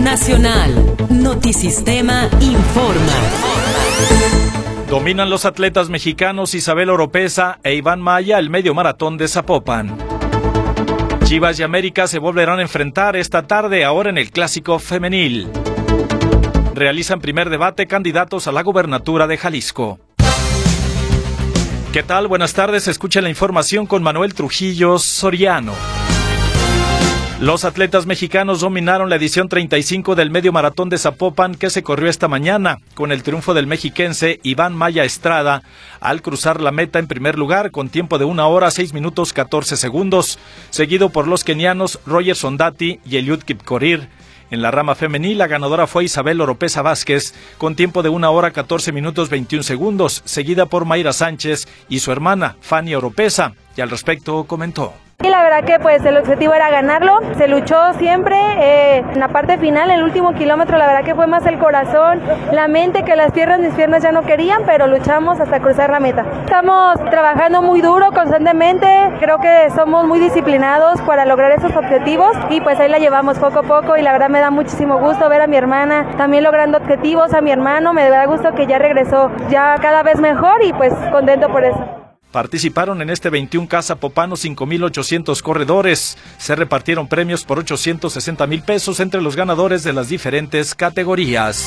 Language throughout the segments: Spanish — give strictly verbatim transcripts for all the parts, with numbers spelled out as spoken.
Nacional. Notisistema informa. Dominan los atletas mexicanos Isabel Oropeza e Iván Maya el medio maratón de Zapopan. Chivas y América se volverán a enfrentar esta tarde, ahora en el Clásico Femenil. Realizan primer debate candidatos a la gubernatura de Jalisco. ¿Qué tal? Buenas tardes, escuchen la información con Manuel Trujillo Soriano. Los atletas mexicanos dominaron la edición treinta y cinco del medio maratón de Zapopan que se corrió esta mañana, con el triunfo del mexiquense Iván Maya Estrada al cruzar la meta en primer lugar con tiempo de una hora seis minutos catorce segundos, seguido por los kenianos Roger Sondati y Eliud Kipkorir. En la rama femenil, la ganadora fue Isabel Oropeza Vázquez, con tiempo de una hora catorce minutos veintiún segundos, seguida por Mayra Sánchez y su hermana, Fanny Oropeza, y al respecto comentó. Y la verdad que pues el objetivo era ganarlo, se luchó siempre, eh, en la parte final, en el último kilómetro, la verdad que fue más el corazón, la mente que las piernas, mis piernas ya no querían, pero luchamos hasta cruzar la meta. Estamos trabajando muy duro, constantemente, creo que somos muy disciplinados para lograr esos objetivos y pues ahí la llevamos poco a poco y la verdad me da muchísimo gusto ver a mi hermana también logrando objetivos, a mi hermano, me da gusto que ya regresó ya cada vez mejor y pues contento por eso. Participaron en este veintiún K Zapopano cinco mil ochocientos corredores. Se repartieron premios por ochocientos sesenta mil pesos entre los ganadores de las diferentes categorías.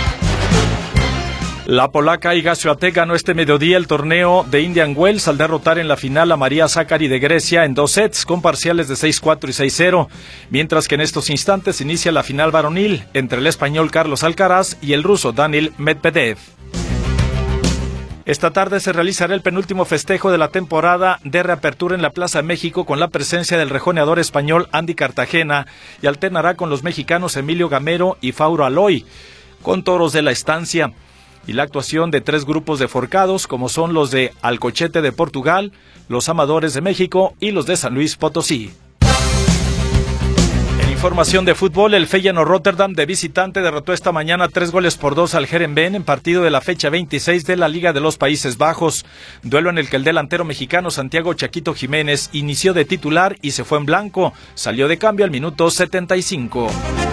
La polaca Iga Swiatek ganó este mediodía el torneo de Indian Wells al derrotar en la final a María Sakkari de Grecia en dos sets con parciales de seis cuatro y seis cero, mientras que en estos instantes inicia la final varonil entre el español Carlos Alcaraz y el ruso Daniil Medvedev. Esta tarde se realizará el penúltimo festejo de la temporada de reapertura en la Plaza México con la presencia del rejoneador español Andy Cartagena y alternará con los mexicanos Emilio Gamero y Fauro Aloy, con toros de la estancia, y la actuación de tres grupos de forcados como son los de Alcochete de Portugal, los Amadores de México y los de San Luis Potosí. Información de fútbol, el Feyenoord Rotterdam de visitante derrotó esta mañana tres goles por dos al Heerenveen en partido de la fecha veintiséis de la Liga de los Países Bajos, duelo en el que el delantero mexicano Santiago Chaquito Jiménez inició de titular y se fue en blanco, salió de cambio al minuto setenta y cinco.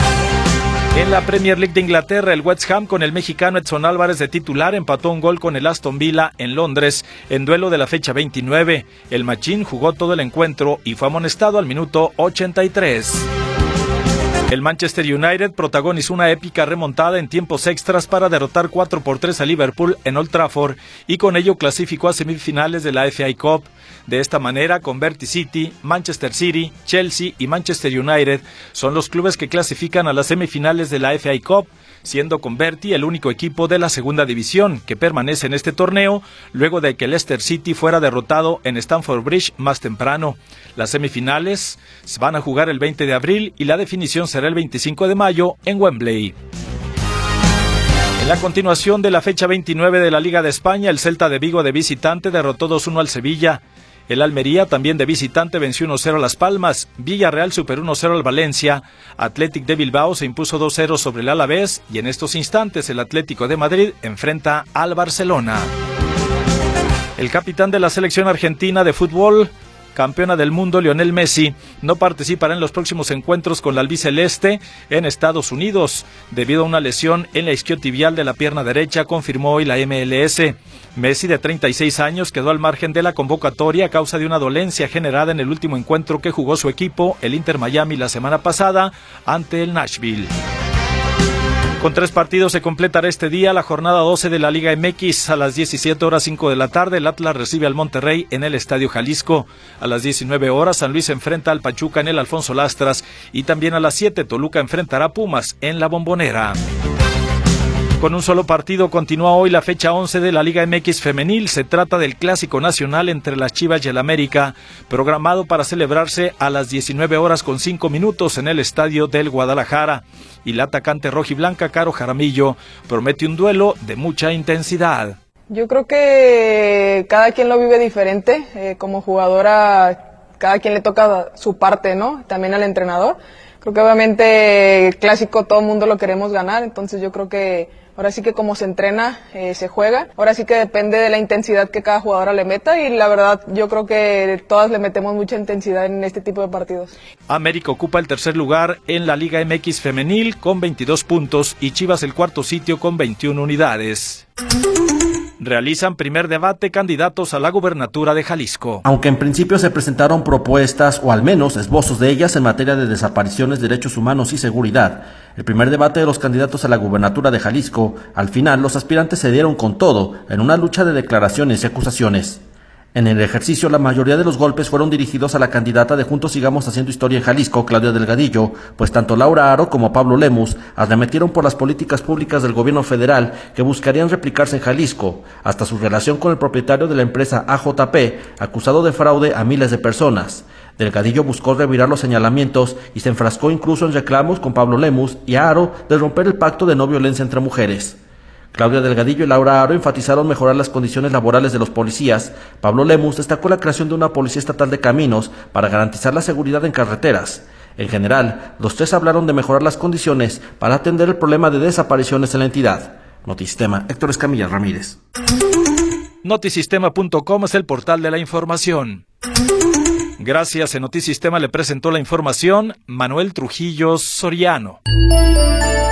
En la Premier League de Inglaterra, el West Ham con el mexicano Edson Álvarez de titular empató un gol con el Aston Villa en Londres en duelo de la fecha veintinueve. El Machín jugó todo el encuentro y fue amonestado al minuto ochenta y tres. El Manchester United protagonizó una épica remontada en tiempos extras para derrotar cuatro por tres a Liverpool en Old Trafford y con ello clasificó a semifinales de la F A Cup. De esta manera, Converti City, Manchester City, Chelsea y Manchester United son los clubes que clasifican a las semifinales de la F A Cup, siendo Converti el único equipo de la segunda división que permanece en este torneo luego de que Leicester City fuera derrotado en Stamford Bridge más temprano. Las semifinales se van a jugar el veinte de abril y la definición será el veinticinco de mayo en Wembley. En la continuación de la fecha veintinueve de la Liga de España, el Celta de Vigo de visitante derrotó dos uno al Sevilla. El Almería, también de visitante, venció uno cero a Las Palmas. Villarreal superó uno cero al Valencia. Athletic de Bilbao se impuso dos cero sobre el Alavés. Y en estos instantes el Atlético de Madrid enfrenta al Barcelona. El capitán de la selección argentina de fútbol, campeona del mundo, Lionel Messi, no participará en los próximos encuentros con la albiceleste en Estados Unidos debido a una lesión en la isquiotibial de la pierna derecha, confirmó hoy la M L S. Messi, de treinta y seis años, quedó al margen de la convocatoria a causa de una dolencia generada en el último encuentro que jugó su equipo, el Inter Miami, la semana pasada ante el Nashville. Con tres partidos se completará este día la jornada doce de la Liga M X. A las diecisiete horas cinco de la tarde, el Atlas recibe al Monterrey en el Estadio Jalisco. A las diecinueve horas, San Luis se enfrenta al Pachuca en el Alfonso Lastras. Y también a las siete, Toluca enfrentará a Pumas en la Bombonera. Con un solo partido continúa hoy la fecha once de la Liga M X femenil. Se trata del Clásico Nacional entre las Chivas y el América, programado para celebrarse a las diecinueve horas con cinco minutos en el Estadio del Guadalajara. Y la atacante rojiblanca Caro Jaramillo promete un duelo de mucha intensidad. Yo creo que cada quien lo vive diferente. Eh, como jugadora, cada quien le toca su parte, ¿no? También al entrenador. Creo que obviamente el Clásico todo el mundo lo queremos ganar, entonces yo creo que ahora sí que como se entrena, eh, se juega. Ahora sí que depende de la intensidad que cada jugadora le meta y la verdad yo creo que todas le metemos mucha intensidad en este tipo de partidos. América ocupa el tercer lugar en la Liga M X femenil con veintidós puntos y Chivas el cuarto sitio con veintiuna unidades. Realizan primer debate candidatos a la gubernatura de Jalisco. Aunque en principio se presentaron propuestas, o al menos esbozos de ellas, en materia de desapariciones, derechos humanos y seguridad, el primer debate de los candidatos a la gubernatura de Jalisco, al final los aspirantes se dieron con todo en una lucha de declaraciones y acusaciones. En el ejercicio, la mayoría de los golpes fueron dirigidos a la candidata de Juntos Sigamos Haciendo Historia en Jalisco, Claudia Delgadillo, pues tanto Laura Aro como Pablo Lemus arremetieron por las políticas públicas del gobierno federal que buscarían replicarse en Jalisco, hasta su relación con el propietario de la empresa A J P, acusado de fraude a miles de personas. Delgadillo buscó revirar los señalamientos y se enfrascó incluso en reclamos con Pablo Lemus y Aro de romper el pacto de no violencia entre mujeres. Claudia Delgadillo y Laura Aro enfatizaron mejorar las condiciones laborales de los policías. Pablo Lemus destacó la creación de una policía estatal de caminos para garantizar la seguridad en carreteras. En general, los tres hablaron de mejorar las condiciones para atender el problema de desapariciones en la entidad. Notisistema, Héctor Escamilla Ramírez. Notisistema punto com es el portal de la información. Gracias, en Notisistema le presentó la información Manuel Trujillo Soriano.